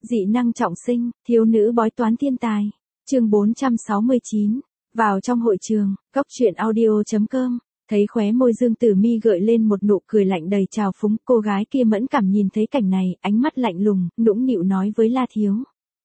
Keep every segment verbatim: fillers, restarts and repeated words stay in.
Dị năng trọng sinh, thiếu nữ bói toán thiên tài. Chương bốn trăm sáu mươi chín. Vào trong hội trường, Cốc Truyện Audio chấm com, thấy khóe môi Dương Tử Mi gợi lên một nụ cười lạnh đầy trào phúng, cô gái kia mẫn cảm nhìn thấy cảnh này, ánh mắt lạnh lùng, nũng nịu nói với La Thiếu.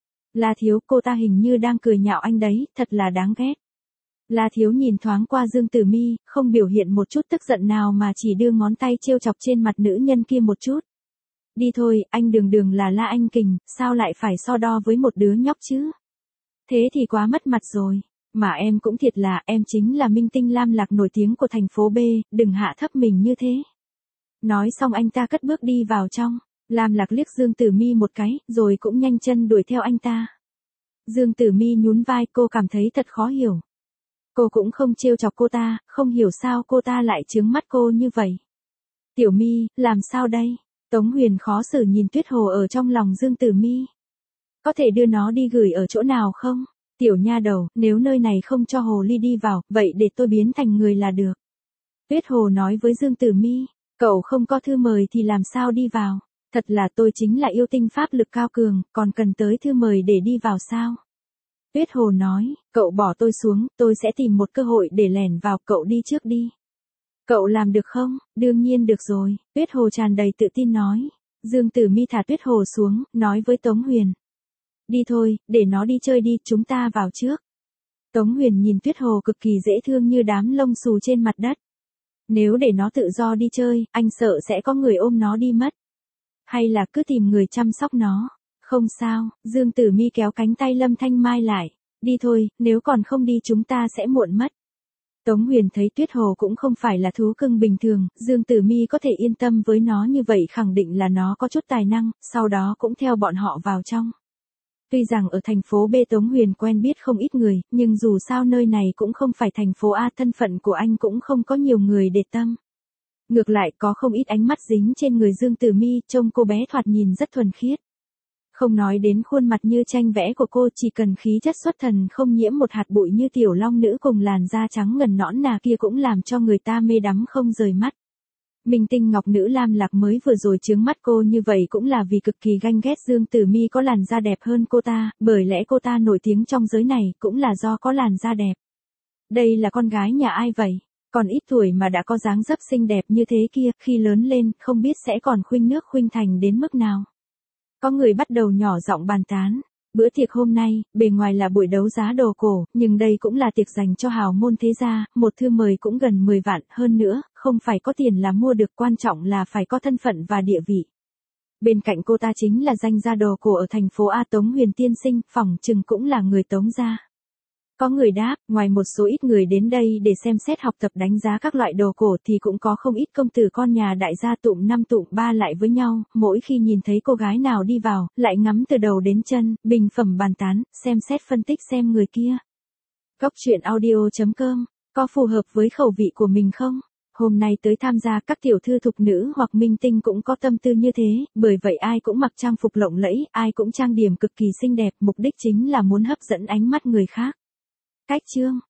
La Thiếu, cô ta hình như đang cười nhạo anh đấy, thật là đáng ghét. La Thiếu nhìn thoáng qua Dương Tử Mi, không biểu hiện một chút tức giận nào mà chỉ đưa ngón tay trêu chọc trên mặt nữ nhân kia một chút. Đi thôi, anh đường đường là La Anh Kình, sao lại phải so đo với một đứa nhóc chứ? Thế thì quá mất mặt rồi. Mà em cũng thiệt là, em chính là minh tinh Lam Lạc nổi tiếng của thành phố B, đừng hạ thấp mình như thế. Nói xong anh ta cất bước đi vào trong. Lam Lạc liếc Dương Tử Mi một cái, rồi cũng nhanh chân đuổi theo anh ta. Dương Tử Mi nhún vai, cô cảm thấy thật khó hiểu. Cô cũng không trêu chọc cô ta, không hiểu sao cô ta lại trướng mắt cô như vậy. Tiểu Mi, làm sao đây? Tống Huyền khó xử nhìn Tuyết Hồ ở trong lòng Dương Tử Mi. Có thể đưa nó đi gửi ở chỗ nào không? Tiểu nha đầu, nếu nơi này không cho Hồ Ly đi vào, vậy để tôi biến thành người là được. Tuyết Hồ nói với Dương Tử Mi, cậu không có thư mời thì làm sao đi vào? Thật là tôi chính là yêu tinh pháp lực cao cường, còn cần tới thư mời để đi vào sao? Tuyết Hồ nói, cậu bỏ tôi xuống, tôi sẽ tìm một cơ hội để lẻn vào, cậu đi trước đi. Cậu làm được không? Đương nhiên được rồi, Tuyết Hồ tràn đầy tự tin nói. Dương Tử Mi thả Tuyết Hồ xuống, nói với Tống Huyền. Đi thôi, để nó đi chơi đi, chúng ta vào trước. Tống Huyền nhìn Tuyết Hồ cực kỳ dễ thương như đám lông xù trên mặt đất. Nếu để nó tự do đi chơi, anh sợ sẽ có người ôm nó đi mất. Hay là cứ tìm người chăm sóc nó. Không sao, Dương Tử Mi kéo cánh tay Lâm Thanh Mai lại. Đi thôi, nếu còn không đi chúng ta sẽ muộn mất. Tống Huyền thấy Tuyết Hồ cũng không phải là thú cưng bình thường, Dương Tử Mi có thể yên tâm với nó như vậy khẳng định là nó có chút tài năng, sau đó cũng theo bọn họ vào trong. Tuy rằng ở thành phố B Tống Huyền quen biết không ít người, nhưng dù sao nơi này cũng không phải thành phố A, thân phận của anh cũng không có nhiều người để tâm. Ngược lại có không ít ánh mắt dính trên người Dương Tử Mi, trông cô bé thoạt nhìn rất thuần khiết. Không nói đến khuôn mặt như tranh vẽ của cô, chỉ cần khí chất xuất thần không nhiễm một hạt bụi như tiểu long nữ cùng làn da trắng ngần nõn nà kia cũng làm cho người ta mê đắm không rời mắt. Minh tinh ngọc nữ Lam Lạc mới vừa rồi chướng mắt cô như vậy cũng là vì cực kỳ ganh ghét Dương Tử Mi có làn da đẹp hơn cô ta, bởi lẽ cô ta nổi tiếng trong giới này cũng là do có làn da đẹp. Đây là con gái nhà ai vậy? Còn ít tuổi mà đã có dáng dấp xinh đẹp như thế kia, khi lớn lên không biết sẽ còn khuynh nước khuynh thành đến mức nào. Có người bắt đầu nhỏ giọng bàn tán. Bữa tiệc hôm nay, bề ngoài là buổi đấu giá đồ cổ, nhưng đây cũng là tiệc dành cho hào môn thế gia, một thư mời cũng gần mười vạn, hơn nữa, không phải có tiền là mua được, quan trọng là phải có thân phận và địa vị. Bên cạnh cô ta chính là danh gia đồ cổ ở thành phố A, Tống Huyền tiên sinh, phỏng chừng cũng là người Tống gia. Có người đáp, ngoài một số ít người đến đây để xem xét học tập đánh giá các loại đồ cổ thì cũng có không ít công tử con nhà đại gia tụm năm tụm ba lại với nhau, mỗi khi nhìn thấy cô gái nào đi vào, lại ngắm từ đầu đến chân, bình phẩm bàn tán, xem xét phân tích xem người kia. Cốc Truyện Audio chấm com, có phù hợp với khẩu vị của mình không? Hôm nay tới tham gia các tiểu thư thục nữ hoặc minh tinh cũng có tâm tư như thế, bởi vậy ai cũng mặc trang phục lộng lẫy, ai cũng trang điểm cực kỳ xinh đẹp, mục đích chính là muốn hấp dẫn ánh mắt người khác. Cách chương